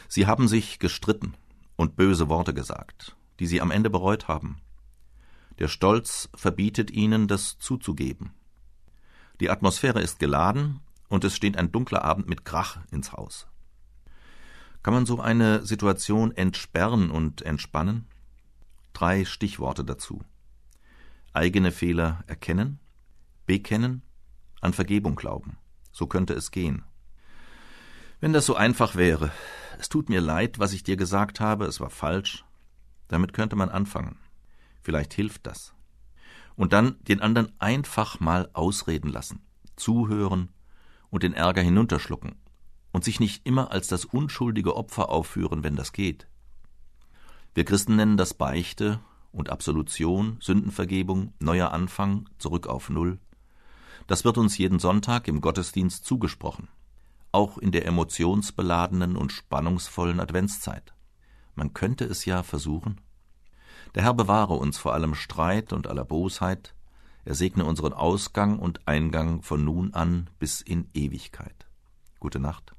Sie haben sich gestritten und böse Worte gesagt, die sie am Ende bereut haben. Der Stolz verbietet ihnen, das zuzugeben. Die Atmosphäre ist geladen und es steht ein dunkler Abend mit Krach ins Haus. Kann man so eine Situation entsperren und entspannen? 3 Stichworte dazu: eigene Fehler erkennen, bekennen, an Vergebung glauben. So könnte es gehen. Wenn das so einfach wäre: es tut mir leid, was ich dir gesagt habe, es war falsch. Damit könnte man anfangen. Vielleicht hilft das. Und dann den anderen einfach mal ausreden lassen, zuhören und den Ärger hinunterschlucken und sich nicht immer als das unschuldige Opfer aufführen, wenn das geht. Wir Christen nennen das Beichte und Absolution, Sündenvergebung, neuer Anfang, zurück auf Null. Das wird uns jeden Sonntag im Gottesdienst zugesprochen, auch in der emotionsbeladenen und spannungsvollen Adventszeit. Man könnte es ja versuchen. Der Herr bewahre uns vor allem Streit und aller Bosheit. Er segne unseren Ausgang und Eingang von nun an bis in Ewigkeit. Gute Nacht.